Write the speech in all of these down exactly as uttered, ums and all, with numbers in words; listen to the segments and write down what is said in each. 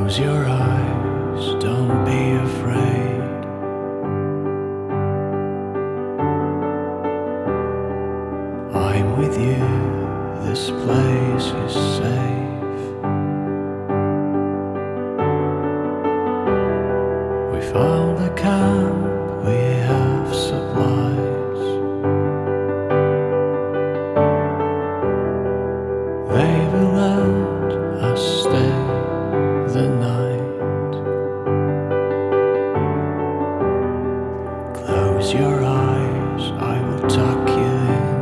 Close your eyes, don't be afraid. I'm with you, this place is safe. We found a camp, we have supplies. They will let us stay the night. Close your eyes, I will tuck you in.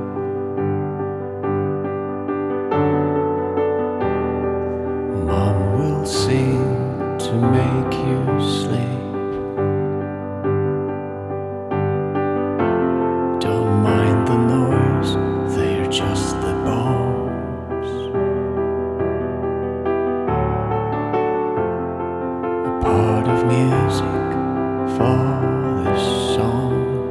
Mom will sing to make you sleep. Don't mind the noise, they're just the bombs. A part of music for this song.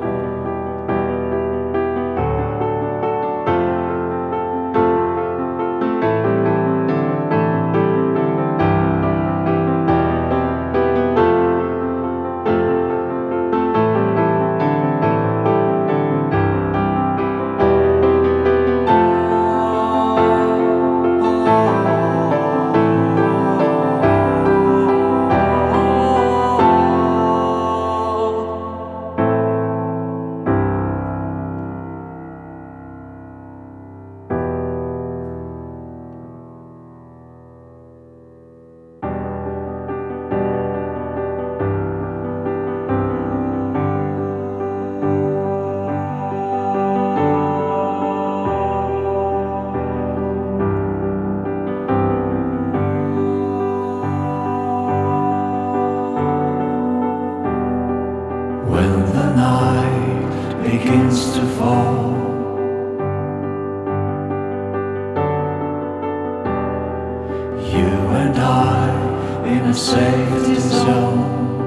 When the night begins to fall, you and I in a safety zone.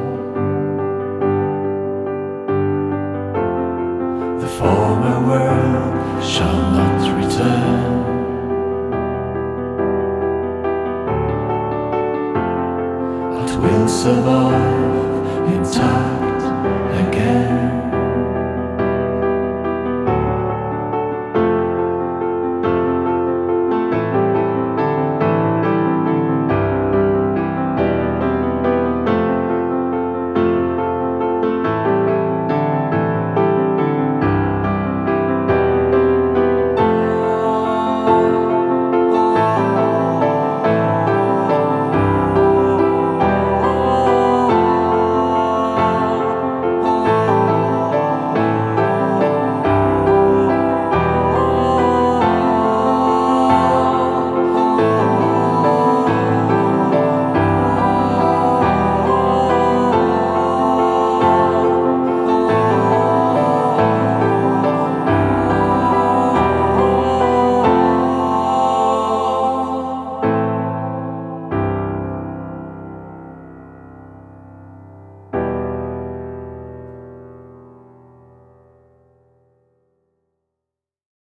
The former world shall not return. But will survive.